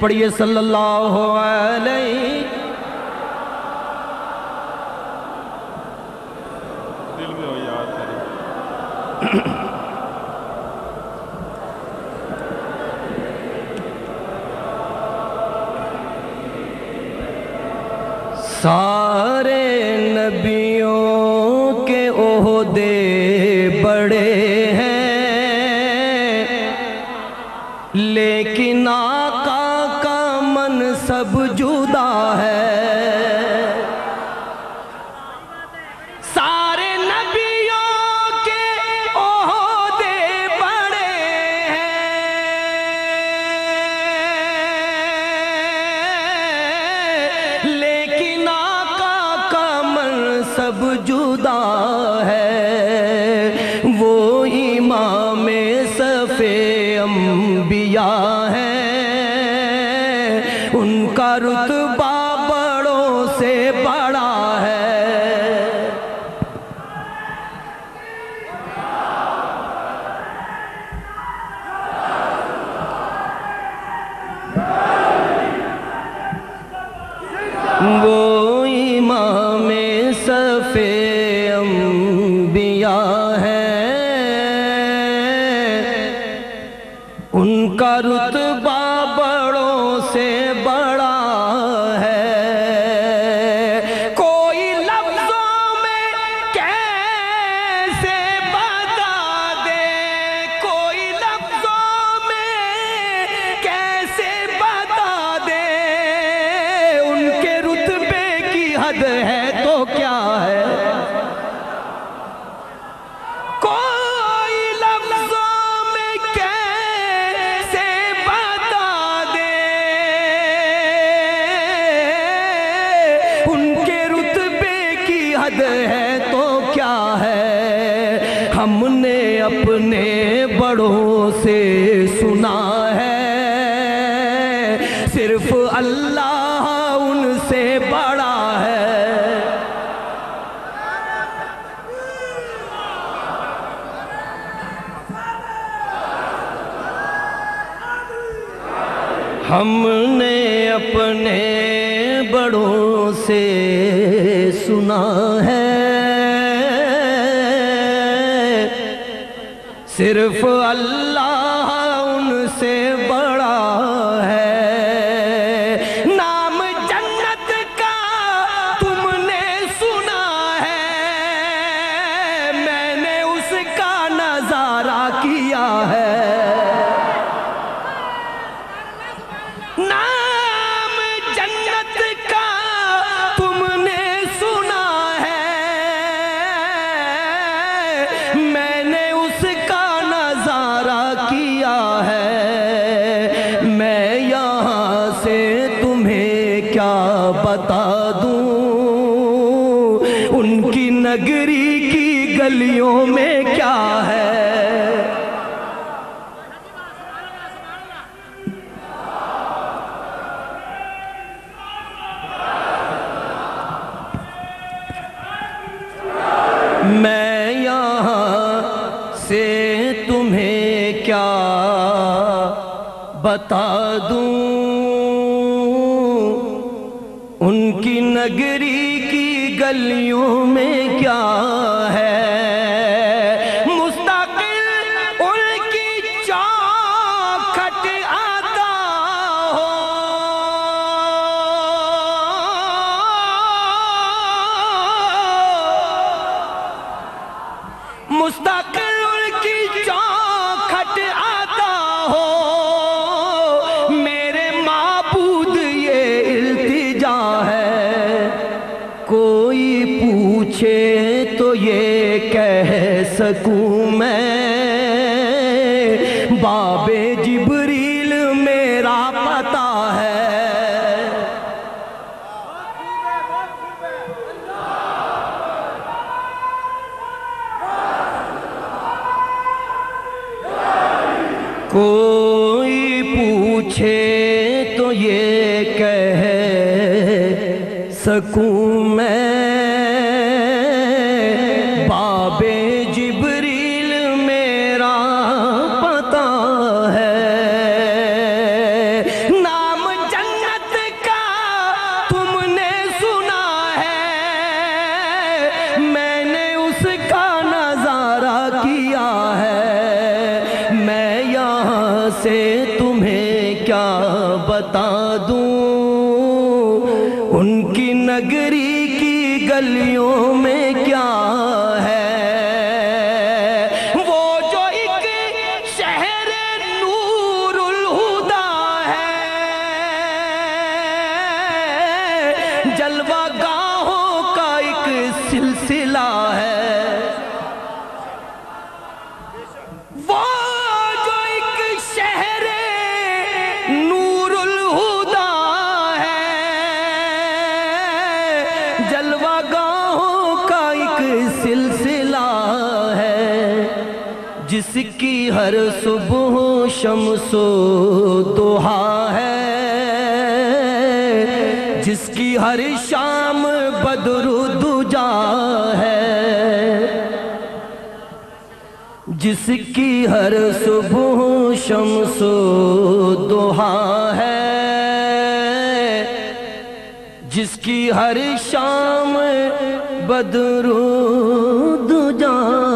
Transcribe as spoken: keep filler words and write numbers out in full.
پڑھیے صلی اللہ علیہ دل میں ہو یاد کریں. سارے نبیوں کے عہدے بڑے ہیں لیکن آقا کا منصب جدا ہے. سارے نبیوں کے عہدے بڑے ہیں لیکن آقا کا منصب جدا ہے. وہ امام صف انبیاء ہیں، ان کا رتبہ بڑوں سے بڑا ہے. وہ امام صف انبیاء ہیں، ان کا رتبہ بڑوں سے بڑا ہے. کوئی لفظوں میں کیسے بتا دے، کوئی لفظوں میں کیسے بتا دے، ان کے رتبے کی حد ہے تو کیا ہے. کوئی لفظوں میں کیسے بتا دے، ان کے رتبے کی حد ہے تو کیا ہے. ہم نے اپنے بڑوں سے سنا ہے، صرف اللہ ان سے بڑا ہے. ہم نے اپنے بڑوں سے سنا ہے، صرف اللہ ان سے بڑا ہے. نام جنت کا تم نے سنا ہے، میں نے اس کا نظارہ کیا ہے. نام جنت کا تم نے سنا ہے، میں نے اس کا نظارہ کیا ہے. میں یہاں سے تمہیں کیا بتا دوں، ان کی نگری کی گلیوں میں کیا ہے. میں یہاں سے تمہیں کیا بتا دوں، ان کی نگری کی گلیوں میں کیا ہے. مستقل ان کی چوکھٹ آتا ہو، مستقل ان کی چوکھٹ آتا ہو. میرے معبود یہ التجا ہے، کوئی پوچھے تو یہ کہہ سکوں میں، باب جبریل میرا پتہ ہے. کوئی پوچھے تو یہ کہہ سکوں میں، باب جبریل میرا پتہ ہے. نام سے تمہیں کیا بتا دوں، ان کی نگری کی گلیوں میں کیا ہے، وہ جو ایک شہر نور الہدا ہے، جلوہ گاہوں کا ایک سلسلہ ہے، وہ جو ایک شہر نور الہدا ہے، جلوہ گاہوں کا ایک سلسلہ ہے، جس کی ہر صبح شمس و ضحیٰ ہے، جس کی ہر شام بدر و دجا ہے، جس کی ہر صبح شمس و ضحیٰ ہے، جس کی ہر شام بدر و دجا